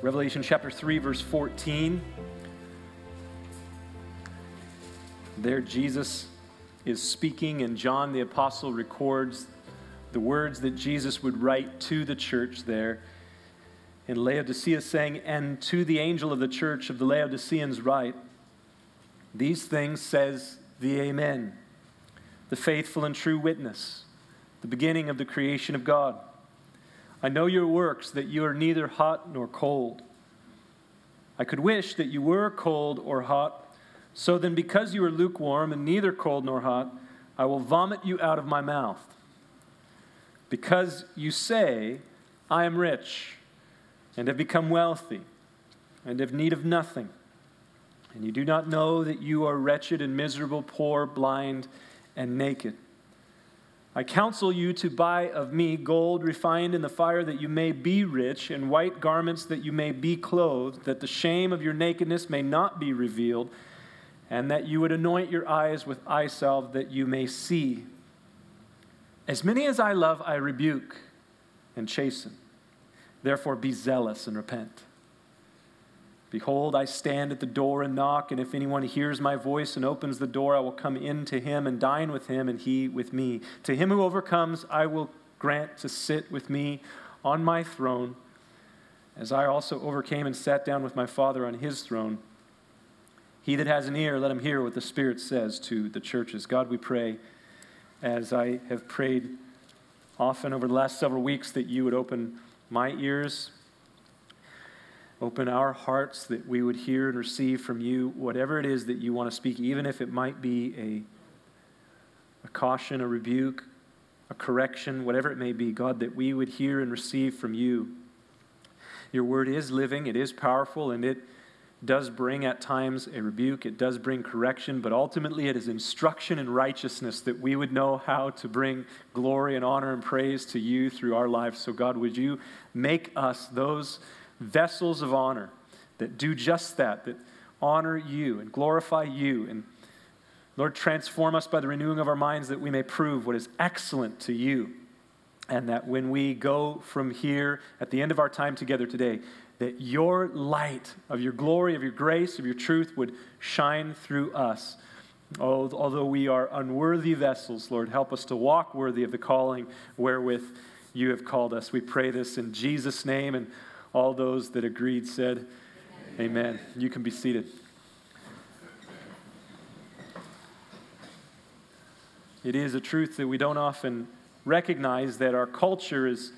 Revelation chapter 3, verse 14. There Jesus is speaking, and John the apostle records the words that Jesus would write to the church there in Laodicea, saying, "And to the angel of the church of the Laodiceans write, these things says the Amen, the faithful and true witness, the beginning of the creation of God. I know your works, that you are neither hot nor cold. I could wish that you were cold or hot. So then, because you are lukewarm and neither cold nor hot, I will vomit you out of my mouth. Because you say, I am rich and have become wealthy and have need of nothing, and you do not know that you are wretched and miserable, poor, blind, and naked. I counsel you to buy of me gold refined in the fire, that you may be rich, and white garments that you may be clothed, that the shame of your nakedness may not be revealed, and that you would anoint your eyes with eye salve, that you may see. As many as I love, I rebuke and chasten. Therefore be zealous and repent. Behold, I stand at the door and knock, and if anyone hears my voice and opens the door, I will come in to him and dine with him, and he with me. To him who overcomes, I will grant to sit with me on my throne, as I also overcame and sat down with my Father on his throne. He that has an ear, let him hear what the Spirit says to the churches." God, we pray, as I have prayed often over the last several weeks, that you would open my ears, open our hearts, that we would hear and receive from you whatever it is that you want to speak, even if it might be a caution, a rebuke, a correction, whatever it may be. God, that we would hear and receive from you. Your word is living, it is powerful, and it does bring at times a rebuke, it does bring correction, but ultimately it is instruction in righteousness, that we would know how to bring glory and honor and praise to you through our lives. So God, would you make us those vessels of honor that do just that honor you and glorify you. And Lord, transform us by the renewing of our minds, that we may prove what is excellent to you. And that when we go from here at the end of our time together today, that your light of your glory, of your grace, of your truth would shine through us. Although we are unworthy vessels, Lord, help us to walk worthy of the calling wherewith you have called us. We pray this in Jesus' name, and all those that agreed said, Amen. You can be seated. It is a truth that we don't often recognize, that our culture is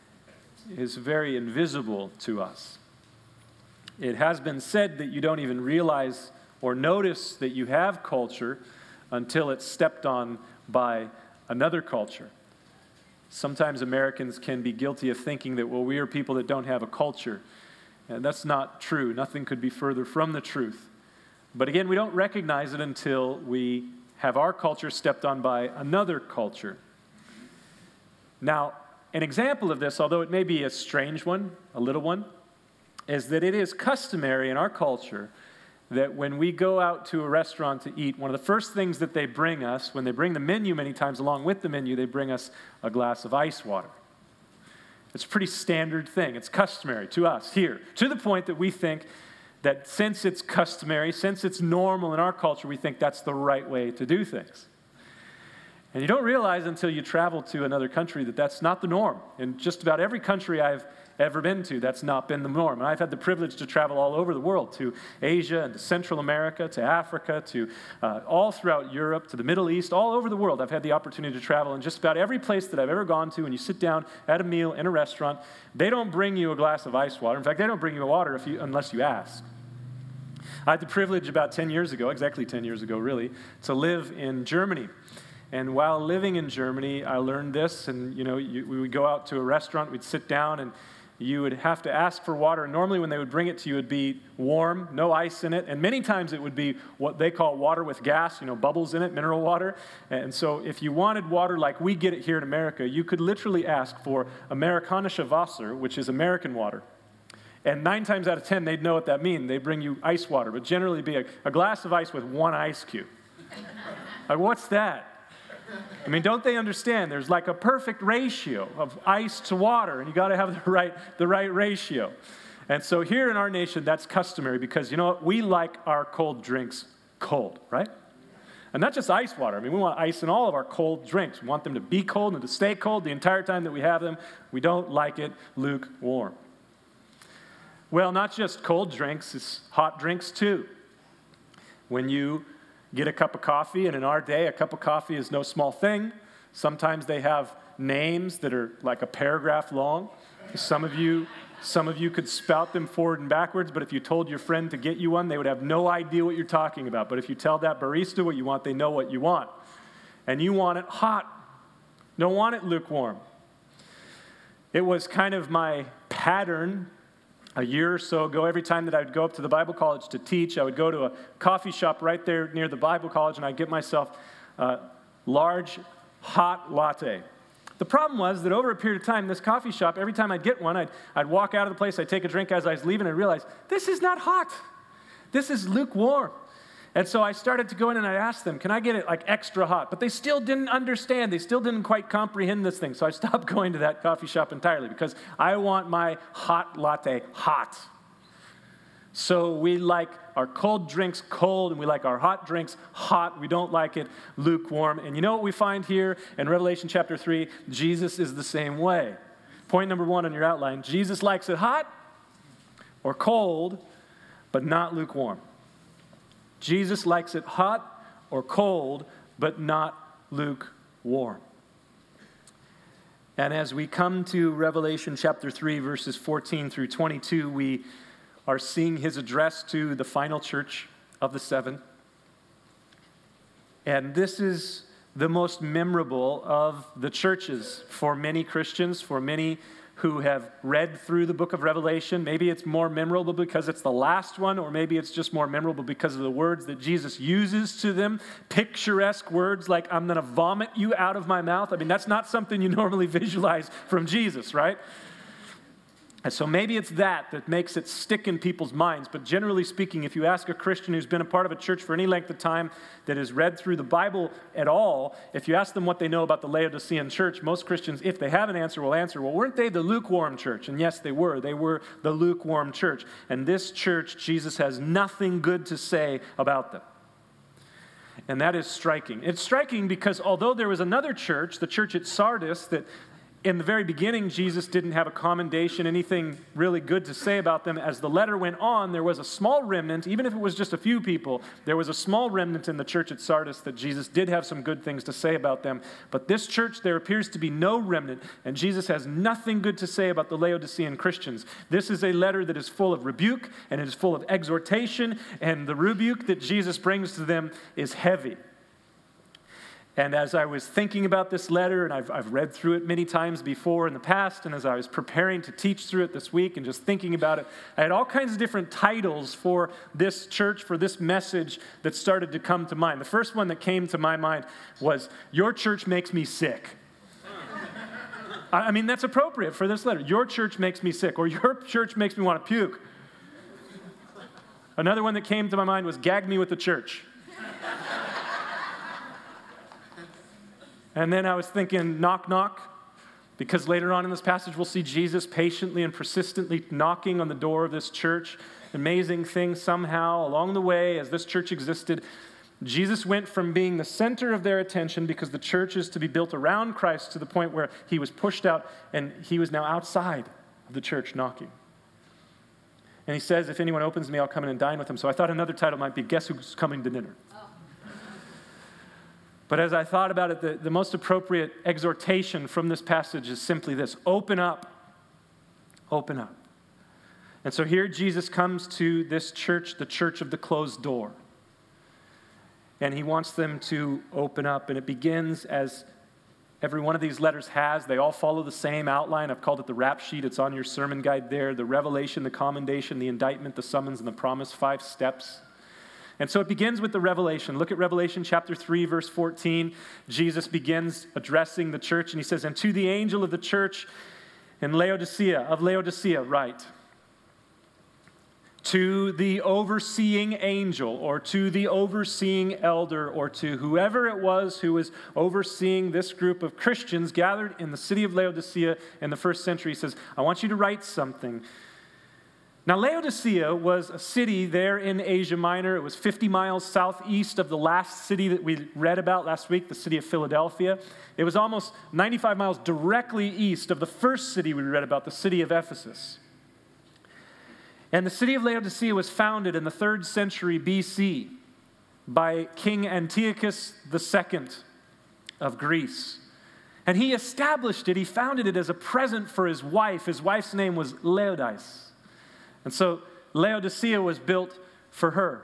very invisible to us. It has been said that you don't even realize or notice that you have culture until it's stepped on by another culture. Sometimes Americans can be guilty of thinking that, well, we are people that don't have a culture. And that's not true. Nothing could be further from the truth. But again, we don't recognize it until we have our culture stepped on by another culture. Now, an example of this, although it may be a strange one, a little one, is that it is customary in our culture that when we go out to a restaurant to eat, one of the first things that they bring us, when they bring the menu many times along with the menu, they bring us a glass of ice water. It's a pretty standard thing. It's customary to us here, to the point that we think that since it's customary, since it's normal in our culture, we think that's the right way to do things. And you don't realize until you travel to another country that that's not the norm. In just about every country I've ever been to, that's not been the norm. And I've had the privilege to travel all over the world, to Asia and to Central America, to Africa, to all throughout Europe, to the Middle East, all over the world. I've had the opportunity to travel in just about every place that I've ever gone to. And you sit down at a meal in a restaurant, they don't bring you a glass of ice water. In fact, they don't bring you water unless you ask. I had the privilege about 10 years ago, exactly 10 years ago really, to live in Germany. And while living in Germany, I learned this, and we would go out to a restaurant, we'd sit down, and you would have to ask for water. And normally when they would bring it to you, it would be warm, no ice in it, and many times it would be what they call water with gas, bubbles in it, mineral water. And so if you wanted water like we get it here in America, you could literally ask for Amerikanische Wasser, which is American water. And 9 times out of 10, they'd know what that means. They'd bring you ice water, but generally it'd be a glass of ice with 1 ice cube. Like, what's that? I mean, don't they understand? There's like a perfect ratio of ice to water, and you got to have the right ratio. And so here in our nation, that's customary because, you know what, we like our cold drinks cold, right? And not just ice water. I mean, we want ice in all of our cold drinks. We want them to be cold and to stay cold the entire time that we have them. We don't like it lukewarm. Well, not just cold drinks, it's hot drinks too. When you get a cup of coffee, and in our day, a cup of coffee is no small thing. Sometimes they have names that are like a paragraph long. Some of you could spout them forward and backwards, but if you told your friend to get you one, they would have no idea what you're talking about. But if you tell that barista what you want, they know what you want. And you want it hot. Don't want it lukewarm. It was kind of my pattern a year or so ago. Every time that I would go up to the Bible college to teach, I would go to a coffee shop right there near the Bible college, and I'd get myself a large hot latte. The problem was that over a period of time, this coffee shop, every time I'd get one, I'd walk out of the place, I'd take a drink as I was leaving, and realize, this is not hot. This is lukewarm. And so I started to go in and I asked them, can I get it like extra hot? But they still didn't understand. They still didn't quite comprehend this thing. So I stopped going to that coffee shop entirely because I want my hot latte hot. So we like our cold drinks cold, and we like our hot drinks hot. We don't like it lukewarm. And you know what we find here in Revelation chapter 3? Jesus is the same way. Point number 1 on your outline, Jesus likes it hot or cold, but not lukewarm. Jesus likes it hot or cold, but not lukewarm. And as we come to Revelation chapter 3, verses 14 through 22, we are seeing his address to the final church of the 7. And this is the most memorable of the churches for many Christians, for many who have read through the book of Revelation. Maybe it's more memorable because it's the last one, or maybe it's just more memorable because of the words that Jesus uses to them. Picturesque words like, I'm going to vomit you out of my mouth. I mean, that's not something you normally visualize from Jesus, right? And so maybe it's that makes it stick in people's minds. But generally speaking, if you ask a Christian who's been a part of a church for any length of time that has read through the Bible at all, if you ask them what they know about the Laodicean church, most Christians, if they have an answer, will answer, well, weren't they the lukewarm church? And yes, they were. They were the lukewarm church. And this church, Jesus has nothing good to say about them. And that is striking. It's striking because although there was another church, the church at Sardis, that in the very beginning, Jesus didn't have a commendation, anything really good to say about them. As the letter went on, there was a small remnant, even if it was just a few people, there was a small remnant in the church at Sardis that Jesus did have some good things to say about them. But this church, there appears to be no remnant, and Jesus has nothing good to say about the Laodicean Christians. This is a letter that is full of rebuke, and it is full of exhortation, and the rebuke that Jesus brings to them is heavy. And as I was thinking about this letter, and I've read through it many times before in the past, and as I was preparing to teach through it this week and just thinking about it, I had all kinds of different titles for this church, for this message that started to come to mind. The first one that came to my mind was, Your Church Makes Me Sick. I mean, that's appropriate for this letter. Your church makes me sick, or your church makes me want to puke. Another one that came to my mind was, Gag Me with the Church. And then I was thinking, knock, knock, because later on in this passage we'll see Jesus patiently and persistently knocking on the door of this church. Amazing thing somehow along the way as this church existed, Jesus went from being the center of their attention because the church is to be built around Christ to the point where he was pushed out and he was now outside of the church knocking. And he says, if anyone opens me, I'll come in and dine with him. So I thought another title might be, Guess Who's Coming to Dinner? But as I thought about it, the most appropriate exhortation from this passage is simply this: open up. Open up. And so here Jesus comes to this church, the church of the closed door. And he wants them to open up. And it begins as every one of these letters has. They all follow the same outline. I've called it the rap sheet. It's on your sermon guide there. The revelation, the commendation, the indictment, the summons, and the promise. 5 steps. And so it begins with the revelation. Look at Revelation chapter 3, verse 14. Jesus begins addressing the church, and he says, And to the angel of the church in Laodicea, write. To the overseeing angel, or to the overseeing elder, or to whoever it was who was overseeing this group of Christians gathered in the city of Laodicea in the first century, he says, I want you to write something. Now, Laodicea was a city there in Asia Minor. It was 50 miles southeast of the last city that we read about last week, the city of Philadelphia. It was almost 95 miles directly east of the first city we read about, the city of Ephesus. And the city of Laodicea was founded in the 3rd century BC by King Antiochus II of Greece. And he established it, he founded it as a present for his wife. His wife's name was Laodice. And so Laodicea was built for her.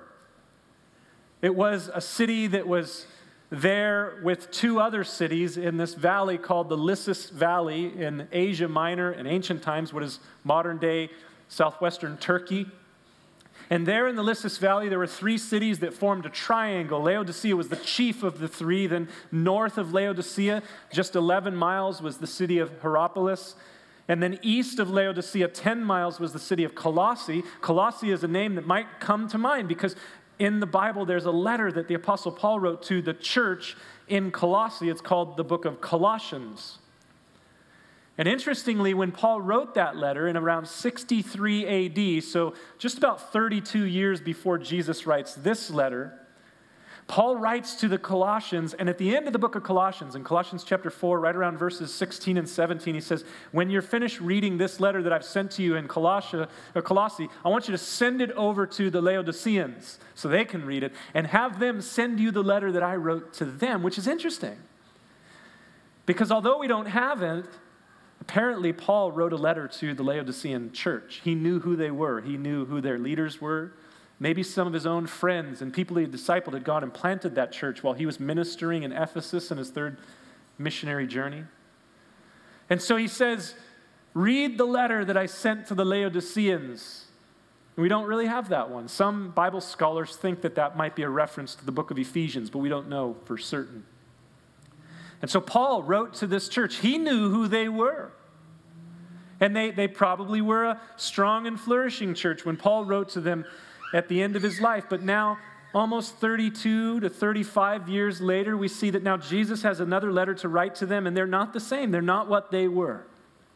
It was a city that was there with 2 other cities in this valley called the Lycus Valley in Asia Minor in ancient times, what is modern-day southwestern Turkey. And there in the Lycus Valley, there were 3 cities that formed a triangle. Laodicea was the chief of the 3. Then north of Laodicea, just 11 miles, was the city of Hierapolis. And then east of Laodicea, 10 miles, was the city of Colossae. Colossae is a name that might come to mind because in the Bible, there's a letter that the Apostle Paul wrote to the church in Colossae. It's called the book of Colossians. And interestingly, when Paul wrote that letter in around 63 AD, so just about 32 years before Jesus writes this letter, Paul writes to the Colossians, and at the end of the book of Colossians, in Colossians chapter 4, right around verses 16 and 17, he says, when you're finished reading this letter that I've sent to you in Colossae, I want you to send it over to the Laodiceans so they can read it, and have them send you the letter that I wrote to them, which is interesting. Because although we don't have it, apparently Paul wrote a letter to the Laodicean church. He knew who they were. He knew who their leaders were. Maybe some of his own friends and people he had discipled had gone and planted that church while he was ministering in Ephesus in his 3rd missionary journey. And so he says, read the letter that I sent to the Laodiceans. And we don't really have that one. Some Bible scholars think that that might be a reference to the book of Ephesians, but we don't know for certain. And so Paul wrote to this church. He knew who they were. And they probably were a strong and flourishing church when Paul wrote to them at the end of his life. But now, almost 32 to 35 years later, we see that now Jesus has another letter to write to them, and they're not the same. They're not what they were.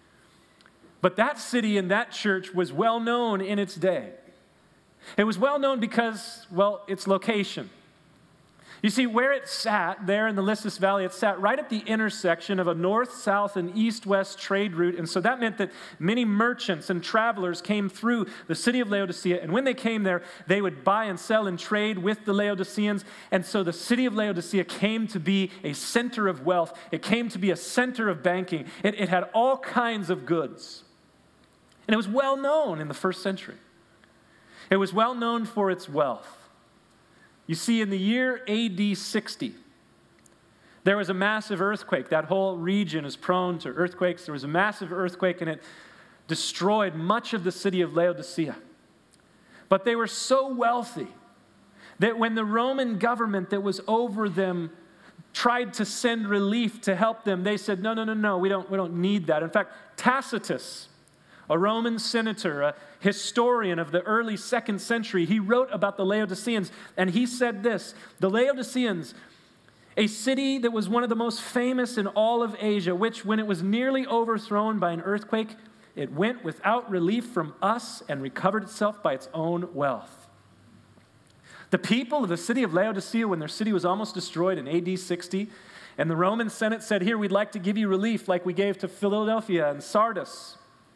But that city and that church was well known in its day. It was well known because, well, its location. You see, where it sat, there in the Lycus Valley, it sat right at the intersection of a north, south, and east-west trade route. And so that meant that many merchants and travelers came through the city of Laodicea. And when they came there, they would buy and sell and trade with the Laodiceans. And so the city of Laodicea came to be a center of wealth. It came to be a center of banking. It had all kinds of goods. And it was well known in the 1st century. It was well known for its wealth. You see, in the year AD 60, there was a massive earthquake. That whole region is prone to earthquakes. There was a massive earthquake, and it destroyed much of the city of Laodicea. But they were so wealthy that when the Roman government that was over them tried to send relief to help them, they said, no, we don't need that. In fact, Tacitus, a Roman senator, a historian of the early 2nd century, he wrote about the Laodiceans, and he said this: the Laodiceans, a city that was one of the most famous in all of Asia, which, when it was nearly overthrown by an earthquake, it went without relief from us and recovered itself by its own wealth. The people of the city of Laodicea, when their city was almost destroyed in AD 60, and the Roman Senate said, here, we'd like to give you relief like we gave to Philadelphia and Sardis.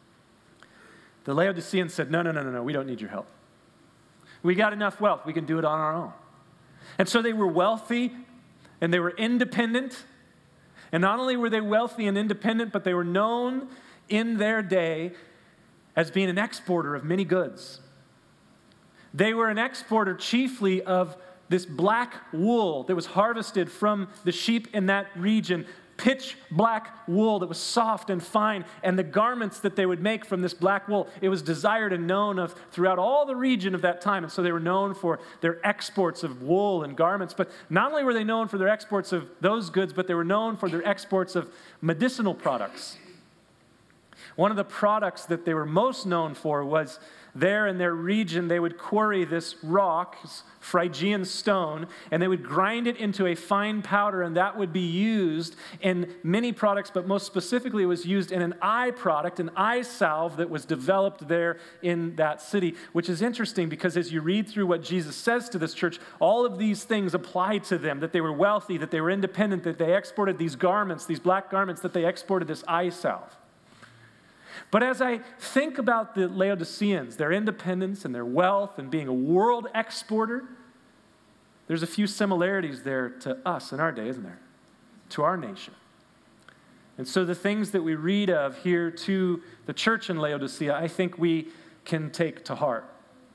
The Laodiceans said, no, we don't need your help. We got enough wealth. We can do it on our own. And so they were wealthy, and they were independent. And not only were they wealthy and independent, but they were known in their day as being an exporter of many goods. They were an exporter chiefly of this black wool that was harvested from the sheep in that region, pitch black wool that was soft and fine, and the garments that they would make from this black wool, it was desired and known of throughout all the region of that time. And so they were known for their exports of wool and garments. But not only were they known for their exports of those goods, but they were known for their exports of medicinal products. One of the products that they were most known for was there in their region, they would quarry this rock, Phrygian stone, and they would grind it into a fine powder, and that would be used in many products, but most specifically it was used in an eye product, an eye salve that was developed there in that city, which is interesting because as you read through what Jesus says to this church, all of these things apply to them, that they were wealthy, that they were independent, that they exported these garments, these black garments, that they exported this eye salve. But as I think about the Laodiceans, their independence and their wealth and being a world exporter, there's a few similarities there to us in our day, isn't there? To our nation. And so the things that we read of here to the church in Laodicea, I think we can take to heart.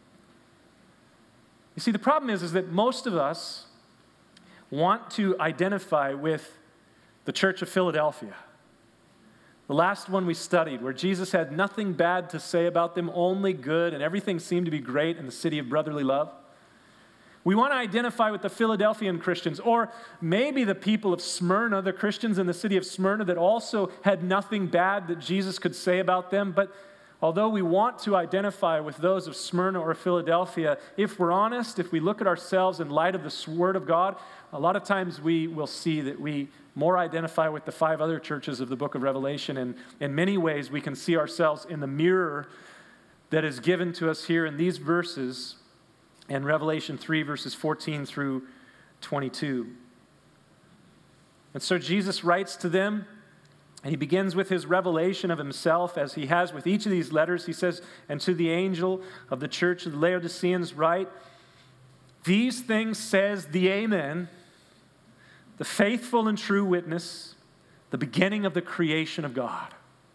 You see, the problem is that most of us want to identify with the church of Philadelphia. The last one we studied, where Jesus had nothing bad to say about them, only good, and everything seemed to be great in the city of brotherly love. We want to identify with the Philadelphian Christians, or maybe the people of Smyrna, the Christians in the city of Smyrna that also had nothing bad that Jesus could say about them. But although we want to identify with those of Smyrna or Philadelphia, if we're honest, if we look at ourselves in light of the Word of God, a lot of times we will see that we more identify with the 5 other churches of the book of Revelation. And in many ways, we can see ourselves in the mirror that is given to us here in these verses in Revelation 3, verses 14 through 22. And so Jesus writes to them, and he begins with his revelation of himself, as he has with each of these letters. He says, "And to the angel of the church of the Laodiceans write, these things says the Amen, the faithful and true witness, the beginning of the creation of God."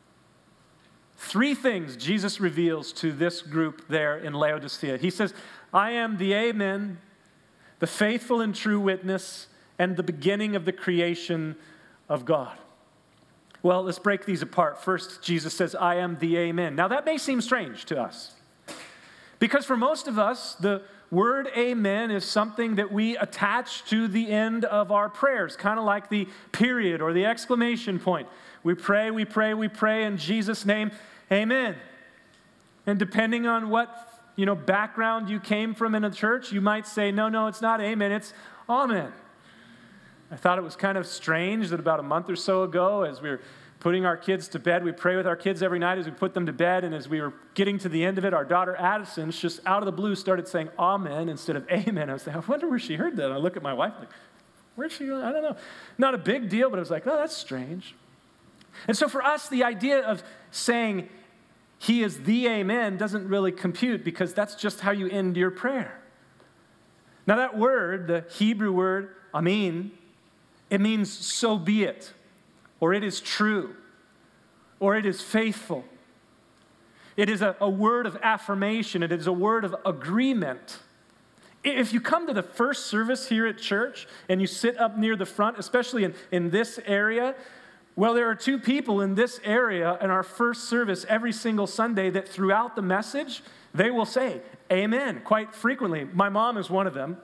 3 things Jesus reveals to this group there in Laodicea. He says, "I am the Amen, the faithful and true witness, and the beginning of the creation of God." Well, let's break these apart. First, Jesus says, "I am the Amen." Now, that may seem strange to us, because for most of us, the word amen is something that we attach to the end of our prayers, kind of like the period or the exclamation point. We pray, we pray, we pray in Jesus' name, amen. And depending on what, background you came from in a church, you might say, no, it's not amen, it's amen. I thought it was kind of strange that about a month or so ago, as we were putting our kids to bed, we pray with our kids every night as we put them to bed, and as we were getting to the end of it, our daughter Addison just out of the blue started saying amen instead of amen. I was like, I wonder where she heard that. And I look at my wife like, where's she going? I don't know. Not a big deal, but I was like, oh, that's strange. And so for us, the idea of saying he is the amen doesn't really compute, because that's just how you end your prayer. Now that word, the Hebrew word amen, it means so be it, or it is true, or it is faithful. It is a word of affirmation. It is a word of agreement. If you come to the first service here at church and you sit up near the front, especially in this area, well, there are 2 people in this area in our first service every single Sunday that throughout the message, they will say amen quite frequently. My mom is one of them.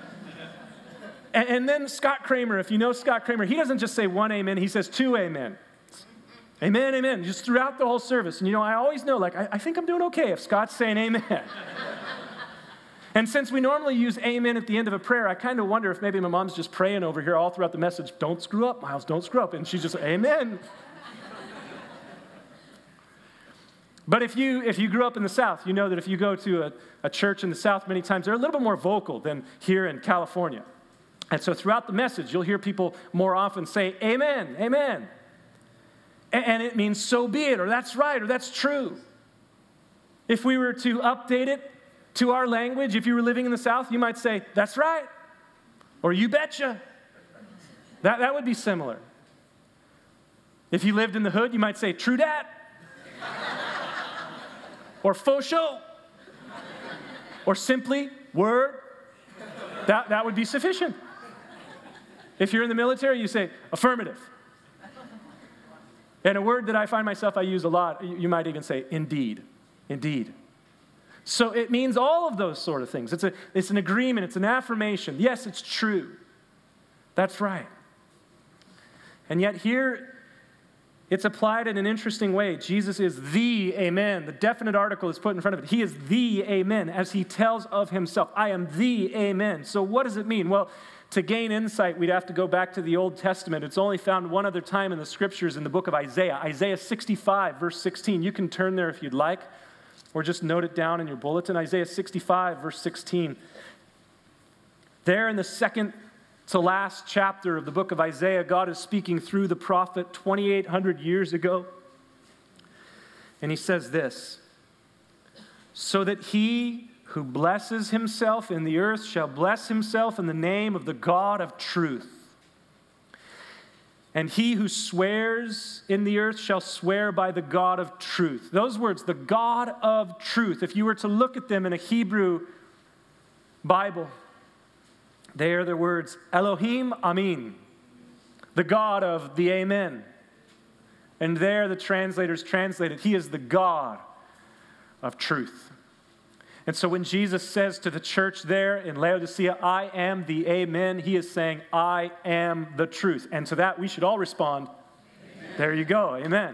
And then Scott Kramer, if you know Scott Kramer, he doesn't just say 1 amen, he says 2 amen. Amen, amen, just throughout the whole service. And I always know, I think I'm doing okay if Scott's saying amen. And since we normally use amen at the end of a prayer, I kind of wonder if maybe my mom's just praying over here all throughout the message, don't screw up, Miles, don't screw up. And she's just, amen. But if you grew up in the South, you know that if you go to a church in the South, many times they're a little bit more vocal than here in California. And so throughout the message, you'll hear people more often say, amen, amen. And it means so be it, or that's right, or that's true. If we were to update it to our language, if you were living in the South, you might say, that's right, or you betcha. That would be similar. If you lived in the hood, you might say, true dat, or faux show, or simply word. That would be sufficient. If you're in the military, you say, affirmative. And a word that I find myself I use a lot, you might even say, indeed, indeed. So it means all of those sort of things. It's an agreement, it's an affirmation. Yes, it's true. That's right. And yet here It's applied in an interesting way. Jesus is the Amen. The definite article is put in front of it. He is the Amen, as he tells of himself. I am the Amen. So what does it mean? Well, to gain insight, we'd have to go back to the Old Testament. It's only found one other time in the Scriptures in the book of Isaiah. Isaiah 65, verse 16. You can turn there if you'd like, or just note it down in your bulletin. Isaiah 65, verse 16. There in the second to last chapter of the book of Isaiah, God is speaking through the prophet 2,800 years ago. And he says this, so that he who blesses himself in the earth shall bless himself in the name of the God of truth. And he who swears in the earth shall swear by the God of truth. Those words, the God of truth, if you were to look at them in a Hebrew Bible, they are the words Elohim Amin, the God of the Amen. And there the translators translated, he is the God of truth. And so when Jesus says to the church there in Laodicea, I am the Amen, he is saying, I am the truth. And to that we should all respond, amen. There you go, amen.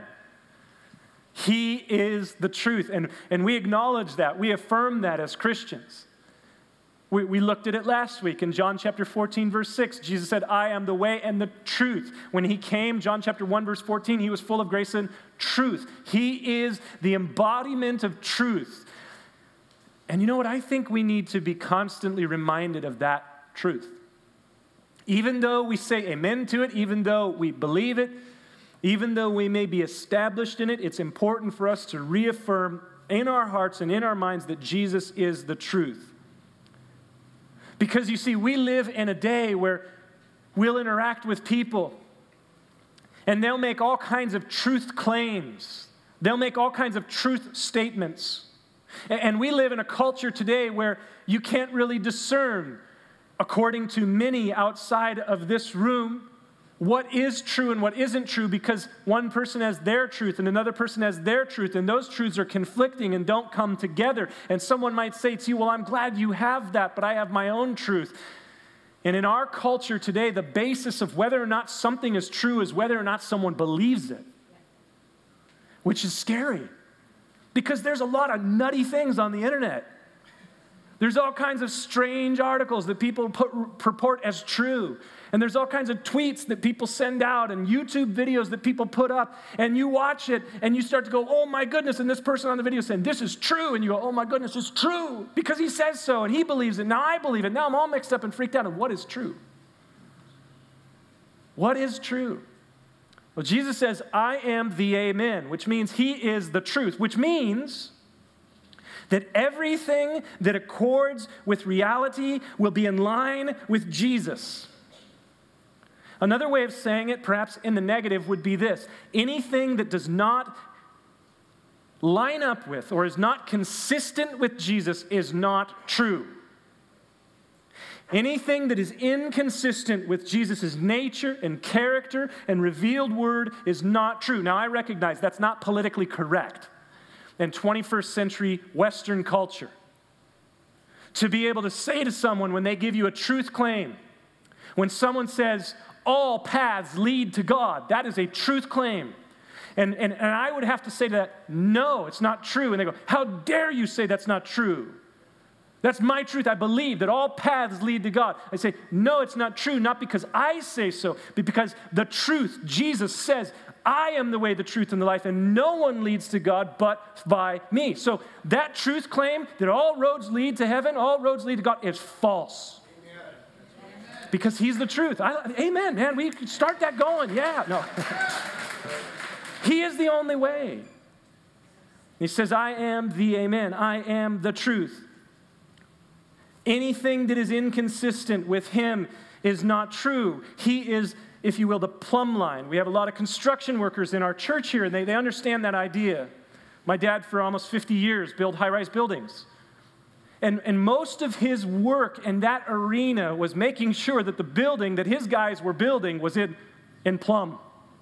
He is the truth. And we acknowledge that. We affirm that as Christians. We looked at it last week in John chapter 14, verse 6. Jesus said, I am the way and the truth. When he came, John chapter 1, verse 14, he was full of grace and truth. He is the embodiment of truth. And you know what? I think we need to be constantly reminded of that truth. Even though we say amen to it, even though we believe it, even though we may be established in it, it's important for us to reaffirm in our hearts and in our minds that Jesus is the truth. Because you see, we live in a day where we'll interact with people and they'll make all kinds of truth claims. They'll make all kinds of truth statements. And we live in a culture today where you can't really discern, according to many outside of this room, what is true and what isn't true, because one person has their truth and another person has their truth, and those truths are conflicting and don't come together. And someone might say to you, well, I'm glad you have that, but I have my own truth. And in our culture today, the basis of whether or not something is true is whether or not someone believes it, which is scary, because there's a lot of nutty things on the internet. There's all kinds of strange articles that people purport as true. And there's all kinds of tweets that people send out and YouTube videos that people put up. And you watch it and you start to go, oh my goodness. And this person on the video is saying, this is true. And you go, oh my goodness, it's true. Because he says so and he believes it. Now I believe it. Now I'm all mixed up and freaked out. And what is true? What is true? Well, Jesus says, I am the Amen, which means he is the truth, which means that everything that accords with reality will be in line with Jesus. Another way of saying it, perhaps in the negative, would be this. Anything that does not line up with or is not consistent with Jesus is not true. Anything that is inconsistent with Jesus' nature and character and revealed word is not true. Now, I recognize that's not politically correct in 21st century Western culture. To be able to say to someone when they give you a truth claim, when someone says, all paths lead to God, that is a truth claim. And I would have to say to that, no, it's not true. And they go, how dare you say that's not true? That's my truth. I believe that all paths lead to God. I say, no, it's not true, not because I say so, but because the truth, Jesus says, I am the way, the truth, and the life, and no one leads to God but by me. So that truth claim that all roads lead to heaven, all roads lead to God, is false. Amen. Because he's the truth. Amen, man. We can start that going. Yeah. No. He is the only way. He says, I am the Amen. I am the truth. Anything that is inconsistent with him is not true. He is, if you will, the plumb line. We have a lot of construction workers in our church here, and they understand that idea. My dad, for almost 50 years, built high-rise buildings. And most of his work in that arena was making sure that the building that his guys were building was in plumb.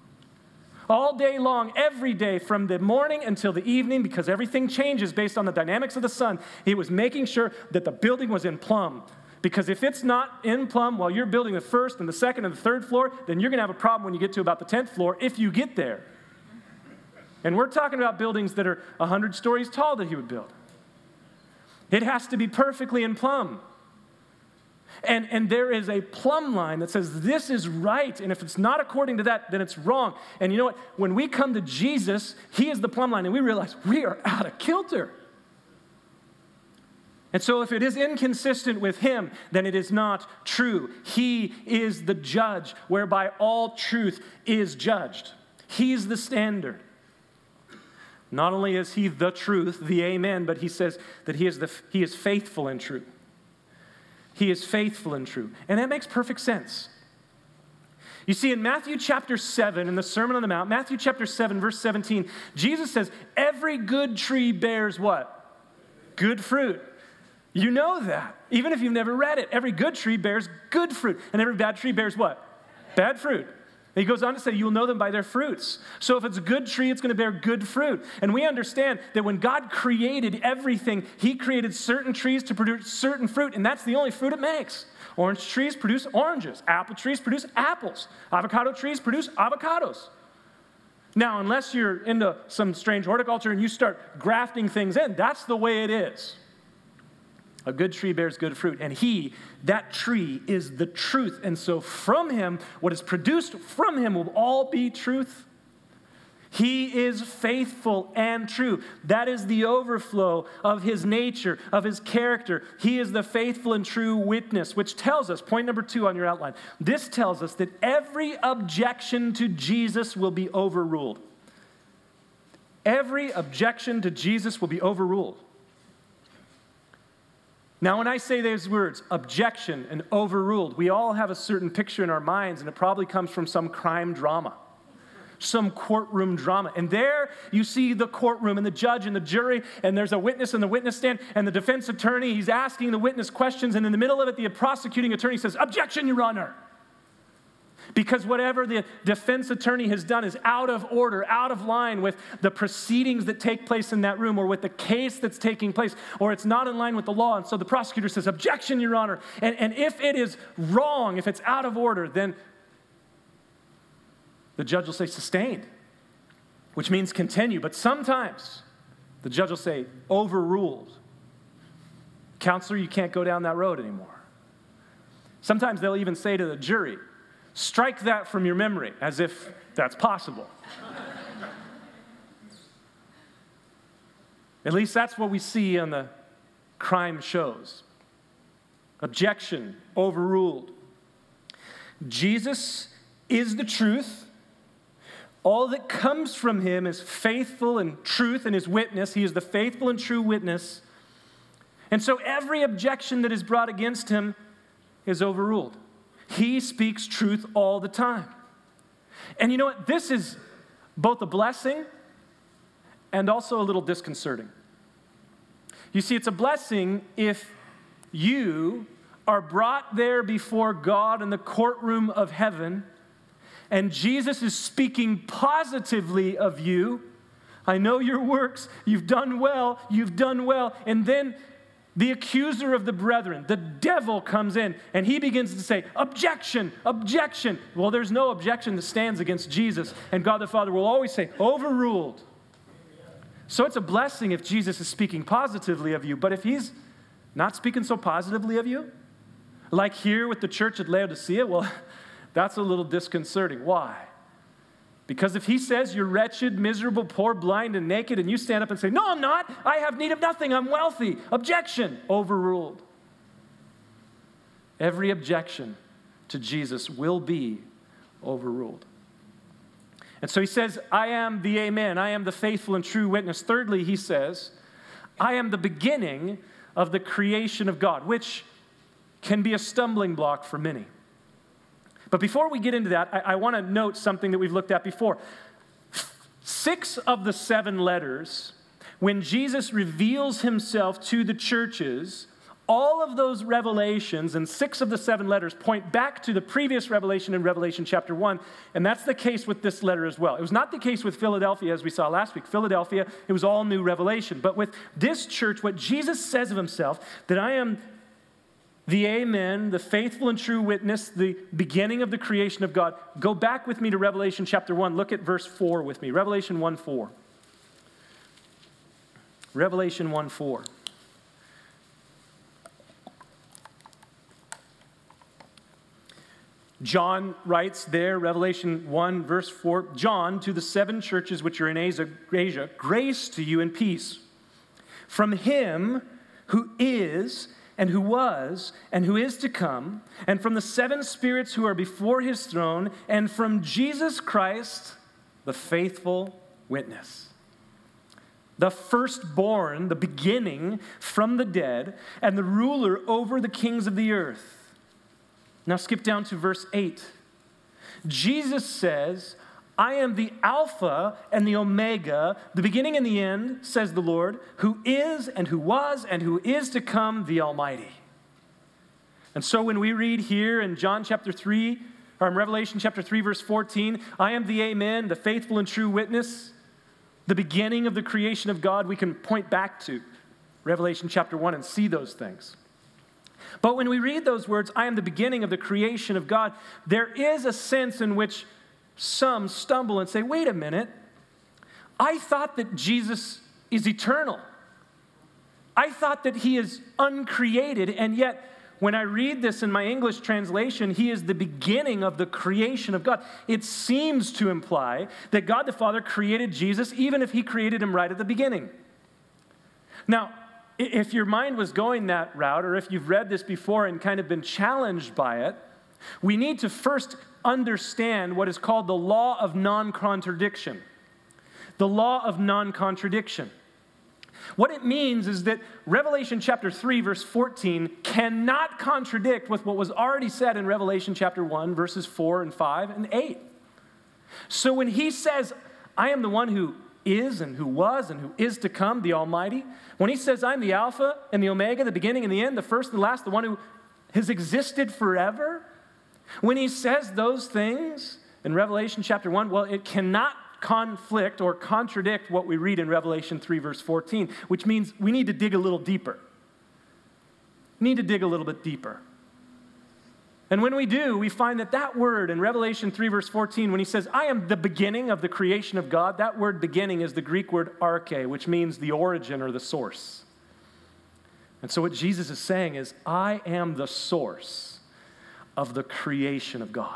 All day long, every day, from the morning until the evening, because everything changes based on the dynamics of the sun, he was making sure that the building was in plumb. Because if it's not in plumb while you're building the first and the second and the third floor, then you're going to have a problem when you get to about the 10th floor if you get there. And we're talking about buildings that are 100 stories tall that he would build. It has to be perfectly in plumb. And there is a plumb line that says this is right, and if it's not according to that, then it's wrong. And you know what? When we come to Jesus, he is the plumb line, and we realize we are out of kilter. And so if it is inconsistent with him, then it is not true. He is the judge whereby all truth is judged. He's the standard. Not only is he the truth, the amen, but he says that he is faithful and true. He is faithful and true. And that makes perfect sense. You see, in Matthew chapter 7, in the Sermon on the Mount, Matthew chapter 7, verse 17, Jesus says, every good tree bears what? Good fruit. You know that. Even if you've never read it, every good tree bears good fruit. And every bad tree bears what? Bad fruit. He goes on to say, you will know them by their fruits. So if it's a good tree, it's going to bear good fruit. And we understand that when God created everything, he created certain trees to produce certain fruit, and that's the only fruit it makes. Orange trees produce oranges. Apple trees produce apples. Avocado trees produce avocados. Now, unless you're into some strange horticulture and you start grafting things in, that's the way it is. A good tree bears good fruit, and he, that tree, is the truth. And so from him, what is produced from him will all be truth. He is faithful and true. That is the overflow of his nature, of his character. He is the faithful and true witness, which tells us, point number 2 on your outline, this tells us that every objection to Jesus will be overruled. Every objection to Jesus will be overruled. Now, when I say those words, objection and overruled, we all have a certain picture in our minds, and it probably comes from some crime drama, some courtroom drama. And there you see the courtroom and the judge and the jury, and there's a witness in the witness stand, and the defense attorney, he's asking the witness questions, and in the middle of it, the prosecuting attorney says, objection, Your Honor. Because whatever the defense attorney has done is out of order, out of line with the proceedings that take place in that room or with the case that's taking place, or it's not in line with the law. And so the prosecutor says, objection, Your Honor. And if it is wrong, if it's out of order, then the judge will say sustained, which means continue. But sometimes the judge will say overruled. Counselor, you can't go down that road anymore. Sometimes they'll even say to the jury, strike that from your memory, as if that's possible. At least that's what we see on the crime shows. Objection, overruled. Jesus is the truth. All that comes from him is faithful and truth and his witness. He is the faithful and true witness. And so every objection that is brought against him is overruled. He speaks truth all the time. And you know what? This is both a blessing and also a little disconcerting. You see, it's a blessing if you are brought there before God in the courtroom of heaven, and Jesus is speaking positively of you. I know your works. You've done well. You've done well. And then the accuser of the brethren, the devil, comes in and he begins to say, objection, objection. Well, there's no objection that stands against Jesus. And God the Father will always say, overruled. So it's a blessing if Jesus is speaking positively of you. But if he's not speaking so positively of you, like here with the church at Laodicea, well, that's a little disconcerting. Why? Because if he says you're wretched, miserable, poor, blind, and naked, and you stand up and say, no, I'm not. I have need of nothing. I'm wealthy. Objection. Overruled. Every objection to Jesus will be overruled. And so he says, I am the amen. I am the faithful and true witness. Thirdly, he says, I am the beginning of the creation of God, which can be a stumbling block for many. But before we get into that, I want to note something that we've looked at before. 6 of the 7 letters, when Jesus reveals himself to the churches, all of those revelations and 6 of the 7 letters point back to the previous revelation in Revelation chapter 1, and that's the case with this letter as well. It was not the case with Philadelphia as we saw last week. Philadelphia, it was all new revelation. But with this church, what Jesus says of himself, that I am the amen, the faithful and true witness, the beginning of the creation of God. Go back with me to Revelation chapter 1. Look at verse 4 with me. Revelation 1:4. Revelation 1:4. John writes there, Revelation 1, verse 4, John, to the 7 churches which are in Asia, grace to you and peace. From him who is, and who was, and who is to come, and from the 7 spirits who are before his throne, and from Jesus Christ, the faithful witness. The firstborn, the beginning from the dead, and the ruler over the kings of the earth. Now skip down to verse 8. Jesus says, I am the Alpha and the Omega, the beginning and the end, says the Lord, who is and who was and who is to come, the Almighty. And so when we read here in John chapter 3, or in Revelation chapter 3, verse 14, I am the Amen, the faithful and true witness, the beginning of the creation of God, we can point back to Revelation chapter 1 and see those things. But when we read those words, I am the beginning of the creation of God, there is a sense in which some stumble and say, wait a minute, I thought that Jesus is eternal. I thought that he is uncreated, and yet when I read this in my English translation, he is the beginning of the creation of God. It seems to imply that God the Father created Jesus even if he created him right at the beginning. Now, if your mind was going that route, or if you've read this before and kind of been challenged by it, we need to first understand what is called the law of non-contradiction. The law of non-contradiction. What it means is that Revelation chapter 3, verse 14 cannot contradict with what was already said in Revelation chapter 1, verses 4 and 5 and 8. So when he says, I am the one who is and who was and who is to come, the Almighty, when he says, I'm the Alpha and the Omega, the beginning and the end, the first and the last, the one who has existed forever, when he says those things in Revelation chapter 1, well, it cannot conflict or contradict what we read in Revelation 3, verse 14, which means we need to dig a little deeper. We need to dig a little bit deeper. And when we do, we find that that word in Revelation 3, verse 14, when he says, I am the beginning of the creation of God, that word beginning is the Greek word arche, which means the origin or the source. And so what Jesus is saying is, I am the source of the creation of God.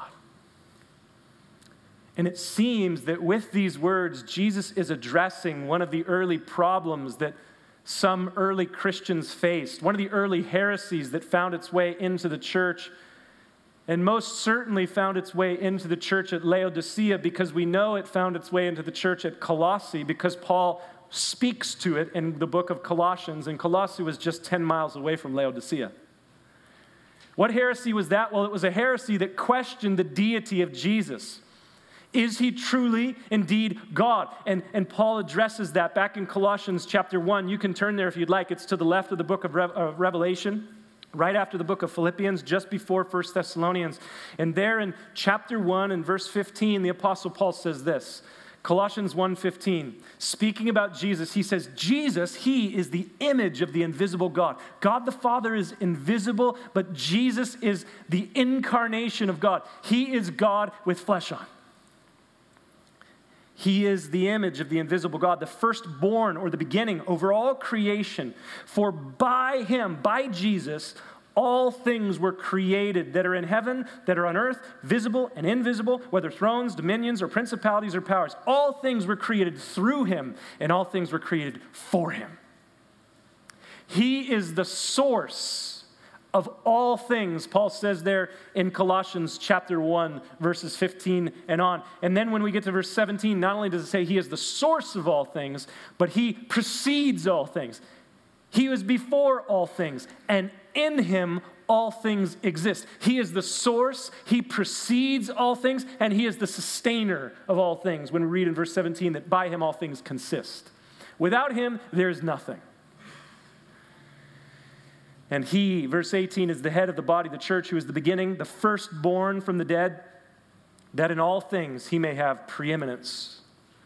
And it seems that with these words, Jesus is addressing one of the early problems that some early Christians faced, one of the early heresies that found its way into the church, and most certainly found its way into the church at Laodicea, because we know it found its way into the church at Colossae, because Paul speaks to it in the book of Colossians, and Colossae was just 10 miles away from Laodicea. What heresy was that? Well, it was a heresy that questioned the deity of Jesus. Is he truly indeed God? And Paul addresses that back in Colossians chapter 1. You can turn there if you'd like. It's to the left of the book of Revelation, right after the book of Philippians, just before 1 Thessalonians. And there in chapter 1 and verse 15, the Apostle Paul says this, Colossians 1:15, speaking about Jesus, he says, Jesus, he is the image of the invisible God. God the Father is invisible, but Jesus is the incarnation of God. He is God with flesh on. He is the image of the invisible God, the firstborn or the beginning over all creation. For by him, by Jesus, all things were created that are in heaven, that are on earth, visible and invisible, whether thrones, dominions, or principalities or powers. All things were created through him, and all things were created for him. He is the source of all things, Paul says there in Colossians chapter 1, verses 15 and on. And then when we get to verse 17, not only does it say he is the source of all things, but he precedes all things. He was before all things, and in him all things exist. He is the source, he precedes all things, and he is the sustainer of all things. When we read in verse 17 that by him all things consist. Without him, there is nothing. And he, verse 18, is the head of the body, the church, who is the beginning, the firstborn from the dead, that in all things he may have preeminence.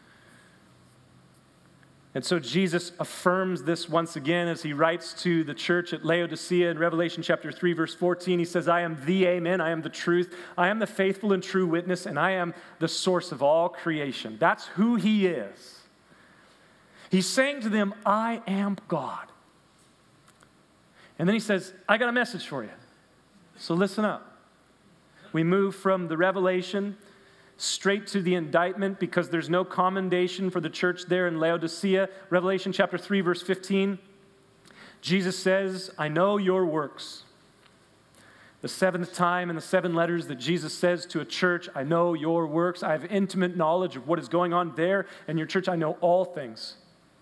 And so Jesus affirms this once again as he writes to the church at Laodicea in Revelation chapter 3, verse 14. He says, I am the Amen, I am the truth, I am the faithful and true witness, and I am the source of all creation. That's who he is. He's saying to them, I am God. And then he says, I got a message for you. So listen up. We move from the revelation straight to the indictment because there's no commendation for the church there in Laodicea. Revelation chapter 3, verse 15. Jesus says, I know your works. The seventh time in the 7 letters that Jesus says to a church, I know your works. I have intimate knowledge of what is going on there in your church. I know all things.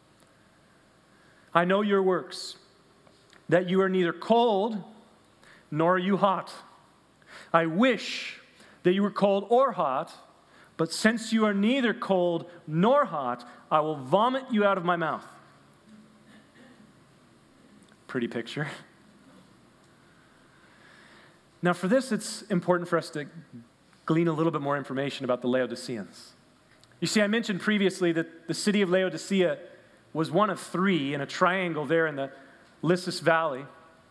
I know your works, that you are neither cold nor are you hot. I wish that you were cold or hot, but since you are neither cold nor hot, I will vomit you out of my mouth. Pretty picture. Now, for this, it's important for us to glean a little bit more information about the Laodiceans. You see, I mentioned previously that the city of Laodicea was one of 3 in a triangle there in the Lycus Valley.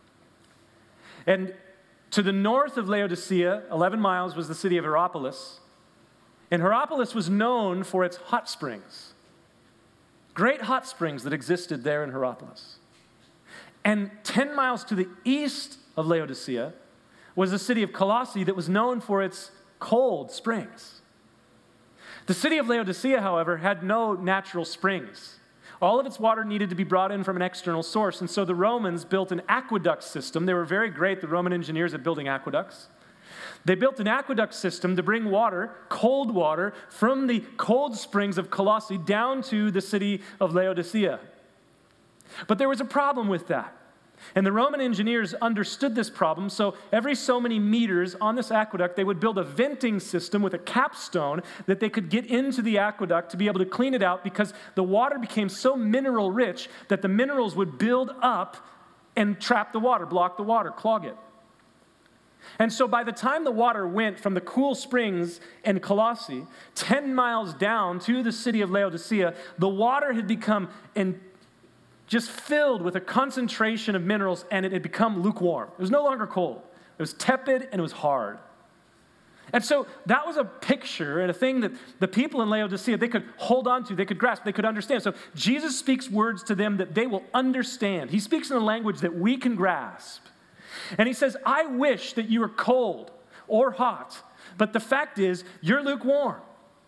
And to the north of Laodicea, 11 miles, was the city of Hierapolis. And Hierapolis was known for its hot springs. Great hot springs that existed there in Hierapolis. And 10 miles to the east of Laodicea was the city of Colossae that was known for its cold springs. The city of Laodicea, however, had no natural springs. All of its water needed to be brought in from an external source, and so the Romans built an aqueduct system. They were very great, the Roman engineers, at building aqueducts. They built an aqueduct system to bring water, cold water, from the cold springs of Colossae down to the city of Laodicea. But there was a problem with that. And the Roman engineers understood this problem, so every so many meters on this aqueduct, they would build a venting system with a capstone that they could get into the aqueduct to be able to clean it out because the water became so mineral rich that the minerals would build up and trap the water, block the water, clog it. And so by the time the water went from the cool springs in Colossae 10 miles down to the city of Laodicea, the water had become just filled with a concentration of minerals, and it had become lukewarm. It was no longer cold. It was tepid, and it was hard. And so that was a picture and a thing that the people in Laodicea, they could hold on to, they could grasp, they could understand. So Jesus speaks words to them that they will understand. He speaks in a language that we can grasp. And he says, I wish that you were cold or hot, but the fact is, you're lukewarm.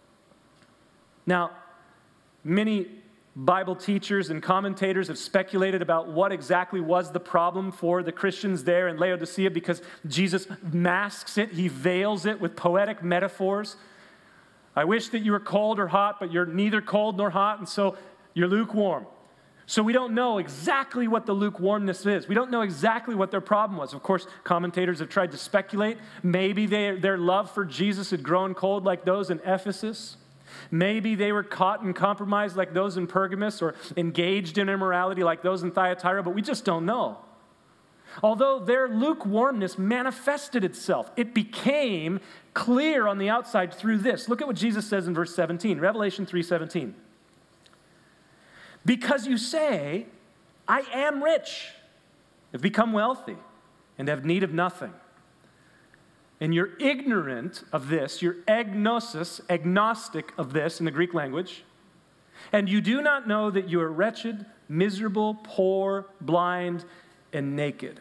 Now, many Bible teachers and commentators have speculated about what exactly was the problem for the Christians there in Laodicea because Jesus masks it, he veils it with poetic metaphors. I wish that you were cold or hot, but you're neither cold nor hot, and so you're lukewarm. So we don't know exactly what the lukewarmness is. We don't know exactly what their problem was. Of course, commentators have tried to speculate. Maybe their love for Jesus had grown cold like those in Ephesus. Maybe they were caught in compromise like those in Pergamos or engaged in immorality like those in Thyatira, but we just don't know. Although their lukewarmness manifested itself, it became clear on the outside through this. Look at what Jesus says in verse 17, Revelation 3:17. Because you say, I am rich, have become wealthy, and have need of nothing. And you're ignorant of this, you're agnostic of this in the Greek language, and you do not know that you are wretched, miserable, poor, blind, and naked.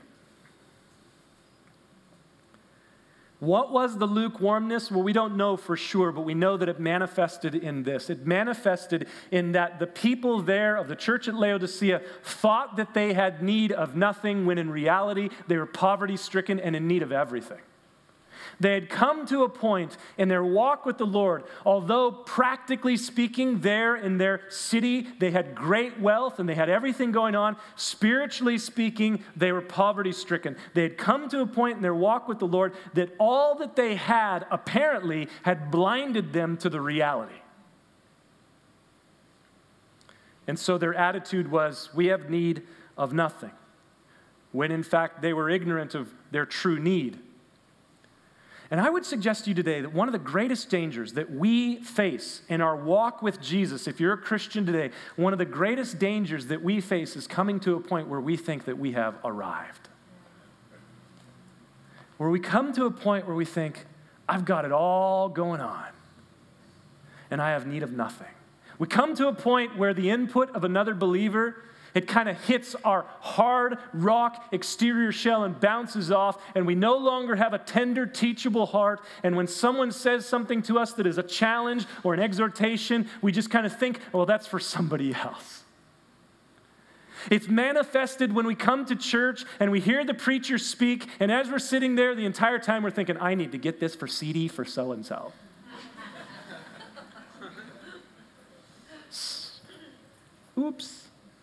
What was the lukewarmness? Well, we don't know for sure, but we know that it manifested in this. It manifested in that the people there of the church at Laodicea thought that they had need of nothing, when in reality they were poverty-stricken and in need of everything. They had come to a point in their walk with the Lord, although practically speaking, there in their city, they had great wealth and they had everything going on. Spiritually speaking, they were poverty-stricken. They had come to a point in their walk with the Lord that all that they had apparently had blinded them to the reality. And so their attitude was, we have need of nothing, when in fact they were ignorant of their true need. And I would suggest to you today that one of the greatest dangers that we face in our walk with Jesus, if you're a Christian today, one of the greatest dangers that we face is coming to a point where we think that we have arrived. Where we come to a point where we think, I've got it all going on, and I have need of nothing. We come to a point where the input of another believer, it kind of hits our hard rock exterior shell and bounces off, and we no longer have a tender, teachable heart. And when someone says something to us that is a challenge or an exhortation, we just kind of think, well, that's for somebody else. It's manifested when we come to church and we hear the preacher speak, and as we're sitting there the entire time, we're thinking, I need to get this for CD for so-and-so. Oops.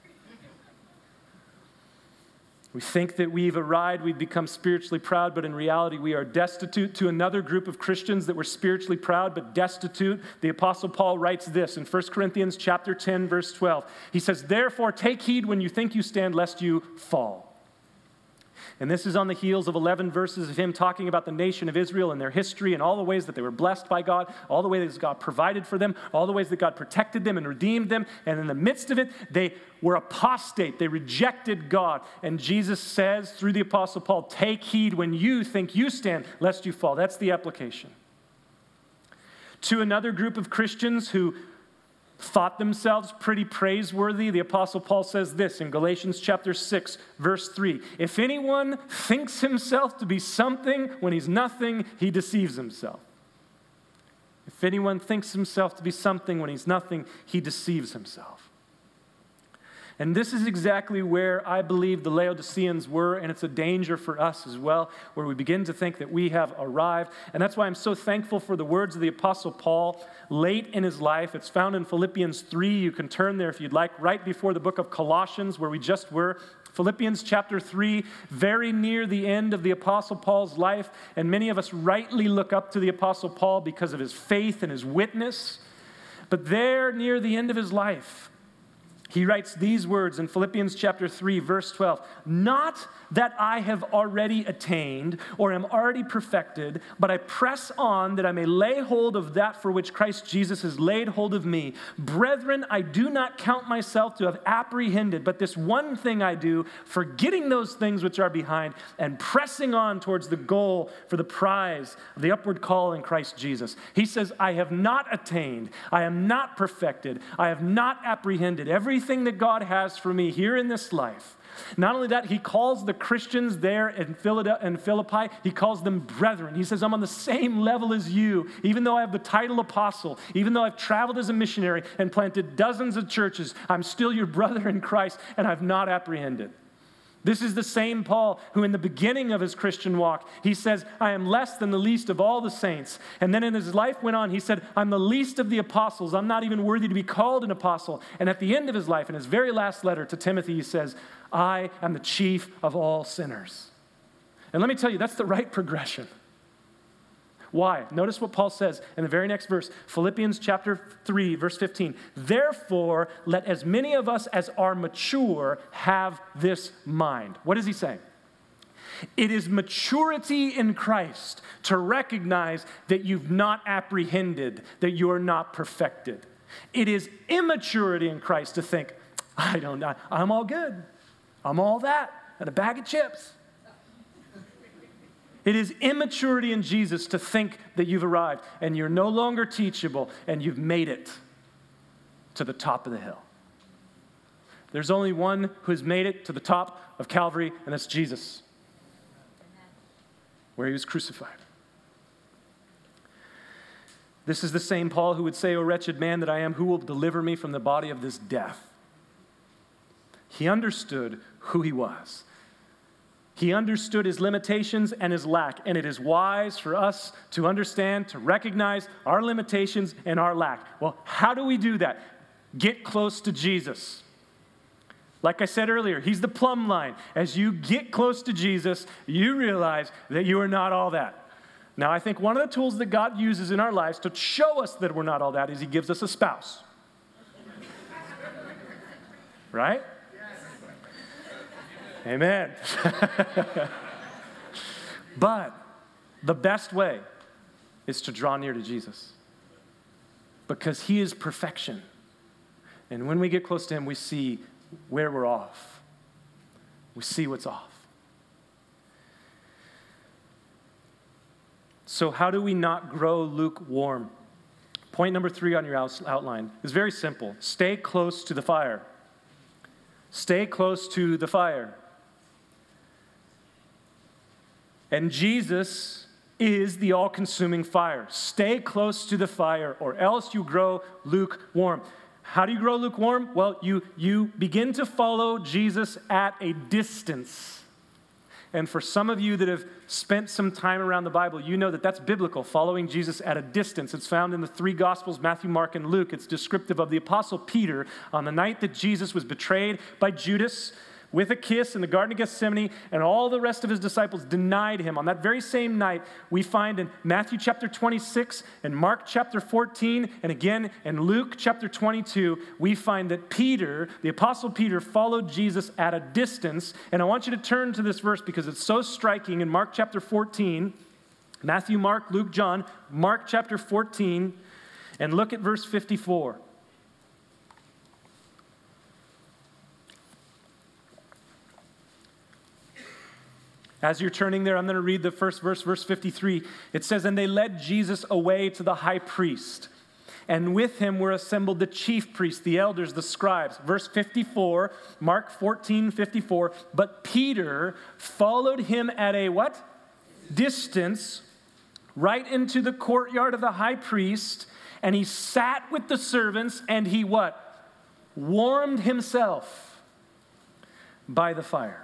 We think that we've arrived, we've become spiritually proud, but in reality we are destitute. To another group of Christians that were spiritually proud but destitute, the Apostle Paul writes this in 1 Corinthians chapter 10, verse 12. He says, therefore take heed when you think you stand, lest you fall. And this is on the heels of 11 verses of him talking about the nation of Israel and their history and all the ways that they were blessed by God, all the ways that God provided for them, all the ways that God protected them and redeemed them. And in the midst of it, they were apostate. They rejected God. And Jesus says through the Apostle Paul, take heed when you think you stand, lest you fall. That's the application. To another group of Christians who thought themselves pretty praiseworthy, the Apostle Paul says this in Galatians chapter 6, verse 3. If anyone thinks himself to be something when he's nothing, he deceives himself. If anyone thinks himself to be something when he's nothing, he deceives himself. And this is exactly where I believe the Laodiceans were, and it's a danger for us as well, where we begin to think that we have arrived. And that's why I'm so thankful for the words of the Apostle Paul late in his life. It's found in Philippians 3. You can turn there if you'd like, right before the book of Colossians, where we just were. Philippians chapter 3, very near the end of the Apostle Paul's life. And many of us rightly look up to the Apostle Paul because of his faith and his witness. But there, near the end of his life, he writes these words in Philippians chapter 3, verse 12. Not that I have already attained or am already perfected, but I press on that I may lay hold of that for which Christ Jesus has laid hold of me. Brethren, I do not count myself to have apprehended, but this one thing I do, forgetting those things which are behind and pressing on towards the goal for the prize of the upward call in Christ Jesus. He says, I have not attained, I am not perfected, I have not apprehended everything that God has for me here in this life. Not only that, he calls the Christians there in Philippi, he calls them brethren. He says, I'm on the same level as you, even though I have the title apostle, even though I've traveled as a missionary and planted dozens of churches, I'm still your brother in Christ, and I've not apprehended. This is the same Paul who in the beginning of his Christian walk, he says, I am less than the least of all the saints. And then in his life went on, he said, I'm the least of the apostles. I'm not even worthy to be called an apostle. And at the end of his life, in his very last letter to Timothy, he says, I am the chief of all sinners. And let me tell you, that's the right progression. Why? Notice what Paul says in the very next verse, Philippians chapter 3, verse 15. Therefore, let as many of us as are mature have this mind. What is he saying? It is maturity in Christ to recognize that you've not apprehended, that you are not perfected. It is immaturity in Christ to think, I'm all good. I'm all that, and a bag of chips. It is immaturity in Jesus to think that you've arrived and you're no longer teachable and you've made it to the top of the hill. There's only one who has made it to the top of Calvary, and that's Jesus, where he was crucified. This is the same Paul who would say, O wretched man that I am, who will deliver me from the body of this death? He understood who he was. He understood his limitations and his lack, and it is wise for us to understand, to recognize our limitations and our lack. Well, how do we do that? Get close to Jesus. Like I said earlier, he's the plumb line. As you get close to Jesus, you realize that you are not all that. Now, I think one of the tools that God uses in our lives to show us that we're not all that is he gives us a spouse. Right? Amen. But the best way is to draw near to Jesus because he is perfection. And when we get close to him, we see where we're off. We see what's off. So how do we not grow lukewarm? Point number 3 on your outline is very simple. Stay close to the fire. Stay close to the fire. And Jesus is the all-consuming fire. Stay close to the fire, or else you grow lukewarm. How do you grow lukewarm? Well, you begin to follow Jesus at a distance. And for some of you that have spent some time around the Bible, you know that that's biblical, following Jesus at a distance. It's found in the 3 Gospels, Matthew, Mark, and Luke. It's descriptive of the Apostle Peter on the night that Jesus was betrayed by Judas with a kiss in the Garden of Gethsemane, and all the rest of his disciples denied him. On that very same night, we find in Matthew chapter 26 and Mark chapter 14, and again in Luke chapter 22, we find that Peter, the Apostle Peter, followed Jesus at a distance. And I want you to turn to this verse because it's so striking in Mark chapter 14, Matthew, Mark, Luke, John, Mark chapter 14, and look at verse 54. As you're turning there, I'm going to read the first verse, verse 53. It says, "And they led Jesus away to the high priest, and with him were assembled the chief priests, the elders, the scribes." Verse 54, Mark 14, 54. "But Peter followed him at a" what? "Distance, right into the courtyard of the high priest, and he sat with the servants, and he" what? "Warmed himself by the fire."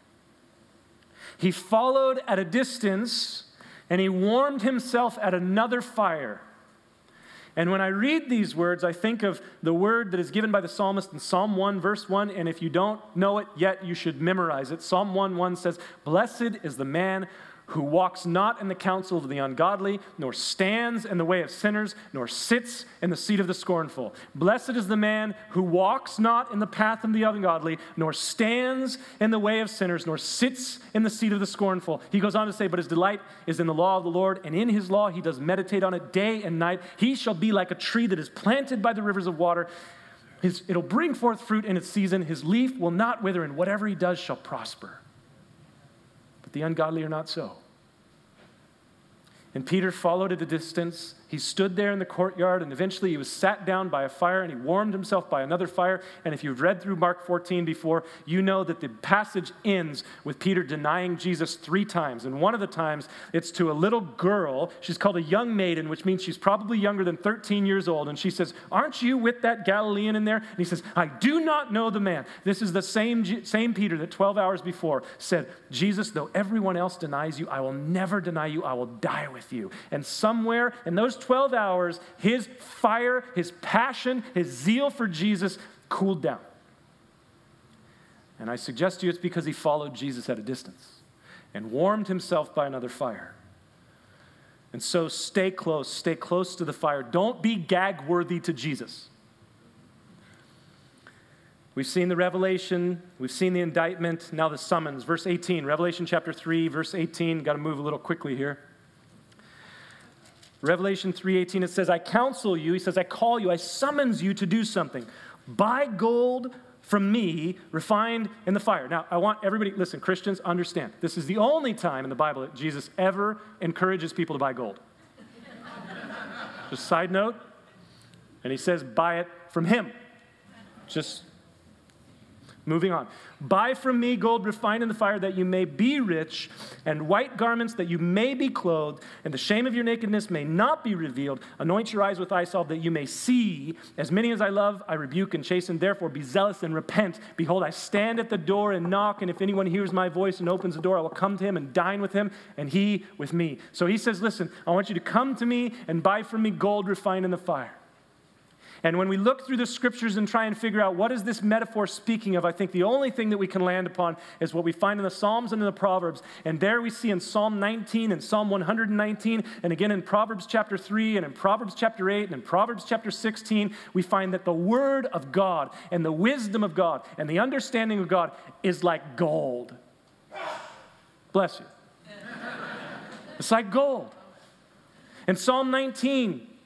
He followed at a distance, and he warmed himself at another fire. And when I read these words, I think of the word that is given by the psalmist in Psalm 1, verse 1, and if you don't know it yet, you should memorize it. Psalm 1:1 says, "Blessed is the man who walks not in the counsel of the ungodly, nor stands in the way of sinners, nor sits in the seat of the scornful. Blessed is the man who walks not in the path of the ungodly, nor stands in the way of sinners, nor sits in the seat of the scornful." He goes on to say, "But his delight is in the law of the Lord, and in his law he does meditate on it day and night. He shall be like a tree that is planted by the rivers of water. It'll bring forth fruit in its season. His leaf will not wither, and whatever he does shall prosper. But the ungodly are not so." And Peter followed at a distance. He stood there in the courtyard, and eventually he was sat down by a fire, and he warmed himself by another fire. And if you've read through Mark 14 before, you know that the passage ends with Peter denying Jesus 3 times. And one of the times, it's to a little girl. She's called a young maiden, which means she's probably younger than 13 years old. And she says, "Aren't you with that Galilean in there?" And he says, "I do not know the man." This is the same Peter that 12 hours before said, "Jesus, though everyone else denies you, I will never deny you. I will die with you." And somewhere in those 12 hours, his fire, his passion, his zeal for Jesus cooled down. And I suggest to you it's because he followed Jesus at a distance and warmed himself by another fire. And so stay close to the fire. Don't be gag-worthy to Jesus. We've seen the revelation, we've seen the indictment, now the summons. Verse 18, Revelation chapter 3, verse 18. Got to move a little quickly here. Revelation 3:18, it says, "I counsel you," he says, "I call you, I summons you to do something. Buy gold from me, refined in the fire." Now, I want everybody, listen, Christians, understand. This is the only time in the Bible that Jesus ever encourages people to buy gold. Just side note. And he says, buy it from him. Just moving on. "Buy from me gold refined in the fire, that you may be rich, and white garments, that you may be clothed, and the shame of your nakedness may not be revealed. Anoint your eyes with eye salve, that you may see. As many as I love, I rebuke and chasten. Therefore be zealous and repent. Behold, I stand at the door and knock, and if anyone hears my voice and opens the door, I will come to him and dine with him, and he with me." So he says, listen, I want you to come to me and buy from me gold refined in the fire. And when we look through the scriptures and try and figure out what is this metaphor speaking of, I think the only thing that we can land upon is what we find in the Psalms and in the Proverbs. And there we see in Psalm 19 and Psalm 119, and again in Proverbs chapter 3 and in Proverbs chapter 8 and in Proverbs chapter 16, we find that the word of God and the wisdom of God and the understanding of God is like gold. Bless you. It's like gold. In Psalm 19,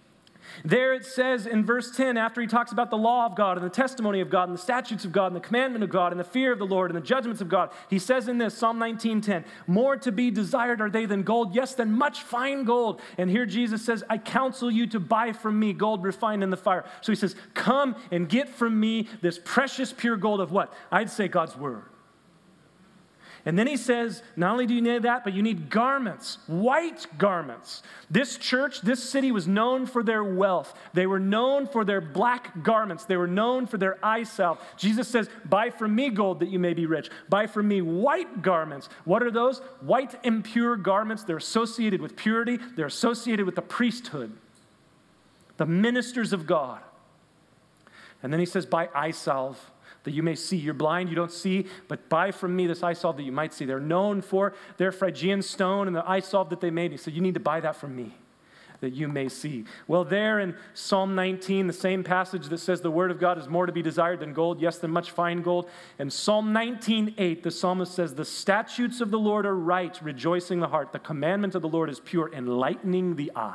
There it says in verse 10, after he talks about the law of God and the testimony of God and the statutes of God and the commandment of God and the fear of the Lord and the judgments of God, he says in this, Psalm 19:10, more to be desired are they than gold, yes, than much fine gold. And here Jesus says, I counsel you to buy from me gold refined in the fire. So he says, come and get from me this precious pure gold of what? I'd say God's word. And then he says, not only do you need that, but you need garments, white garments. This church, this city was known for their wealth. They were known for their black garments. They were known for their eye salve. Jesus says, buy from me gold that you may be rich. Buy from me white garments. What are those? White impure garments. They're associated with purity. They're associated with the priesthood, the ministers of God. And then he says, buy eye salve, that you may see. You're blind, you don't see, but buy from me this eye salve that you might see. They're known for their Phrygian stone and the eye salve that they made. He said, you need to buy that from me, that you may see. Well, there in Psalm 19, the same passage that says the word of God is more to be desired than gold, yes, than much fine gold. In Psalm 19:8, the psalmist says, the statutes of the Lord are right, rejoicing the heart. The commandment of the Lord is pure, enlightening the eyes.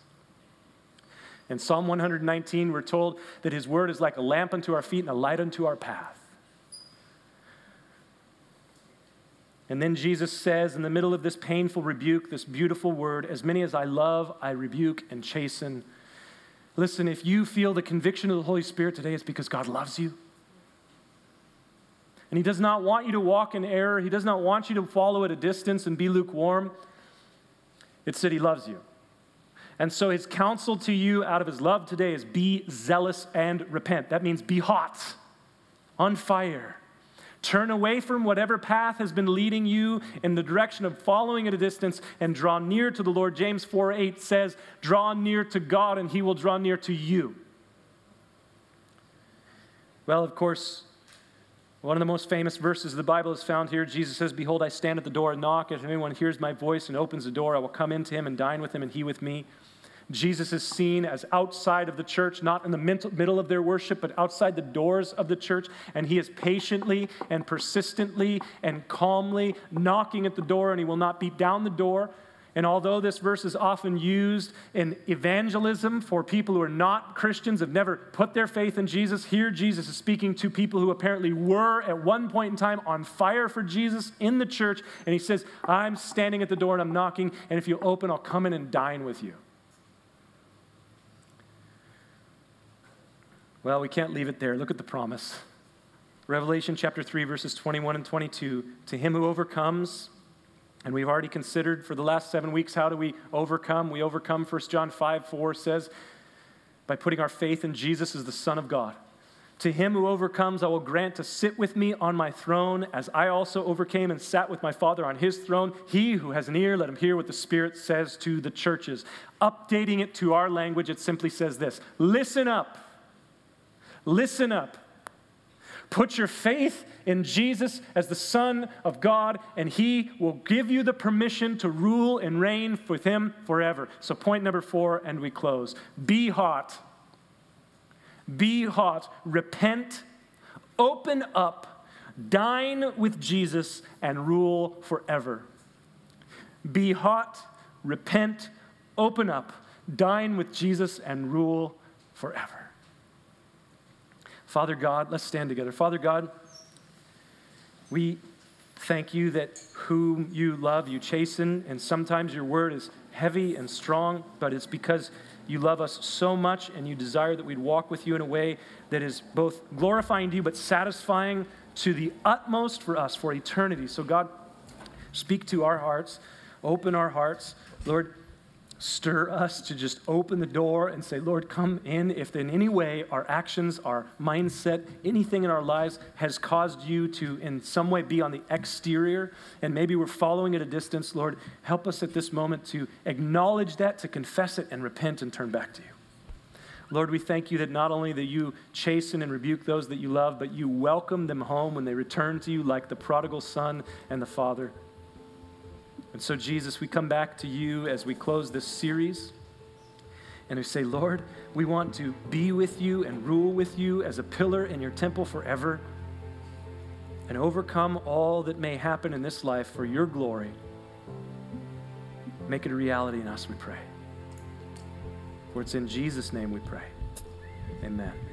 In Psalm 119, we're told that his word is like a lamp unto our feet and a light unto our path. And then Jesus says in the middle of this painful rebuke, this beautiful word, as many as I love, I rebuke and chasten. Listen, if you feel the conviction of the Holy Spirit today, it's because God loves you. And he does not want you to walk in error. He does not want you to follow at a distance and be lukewarm. It's that he loves you. And so his counsel to you out of his love today is be zealous and repent. That means be hot, on fire. Turn away from whatever path has been leading you in the direction of following at a distance and draw near to the Lord. James 4:8 says, draw near to God and he will draw near to you. Well, of course, one of the most famous verses of the Bible is found here. Jesus says, behold, I stand at the door and knock. If anyone hears my voice and opens the door, I will come into him and dine with him and he with me. Jesus is seen as outside of the church, not in the middle of their worship, but outside the doors of the church. And he is patiently and persistently and calmly knocking at the door, and he will not beat down the door. And although this verse is often used in evangelism for people who are not Christians, have never put their faith in Jesus, here Jesus is speaking to people who apparently were at one point in time on fire for Jesus in the church. And he says, I'm standing at the door and I'm knocking, and if you open, I'll come in and dine with you. Well, we can't leave it there. Look at the promise. Revelation chapter 3, verses 21 and 22. To him who overcomes, and we've already considered for the last 7 weeks, how do we overcome? We overcome, 1 John 5:4 says, by putting our faith in Jesus as the Son of God. To him who overcomes, I will grant to sit with me on my throne, as I also overcame and sat with my Father on his throne. He who has an ear, let him hear what the Spirit says to the churches. Updating it to our language, it simply says this: listen up. Listen up. Put your faith in Jesus as the Son of God, and he will give you the permission to rule and reign with him forever. So point number 4, and we close. Be hot. Be hot. Repent. Open up. Dine with Jesus and rule forever. Be hot. Repent. Open up. Dine with Jesus and rule forever. Father God, let's stand together. Father God, we thank you that whom you love, you chasten, and sometimes your word is heavy and strong, but it's because you love us so much and you desire that we'd walk with you in a way that is both glorifying to you but satisfying to the utmost for us, for eternity. So God, speak to our hearts, open our hearts. Lord, stir us to just open the door and say, Lord, come in. If in any way our actions, our mindset, anything in our lives has caused you to in some way be on the exterior, and maybe we're following at a distance, Lord, help us at this moment to acknowledge that, to confess it, and repent and turn back to you. Lord, we thank you that not only that you chasten and rebuke those that you love, but you welcome them home when they return to you like the prodigal son and the father. And so, Jesus, we come back to you as we close this series, and we say, Lord, we want to be with you and rule with you as a pillar in your temple forever and overcome all that may happen in this life for your glory. Make it a reality in us, we pray. For it's in Jesus' name we pray. Amen.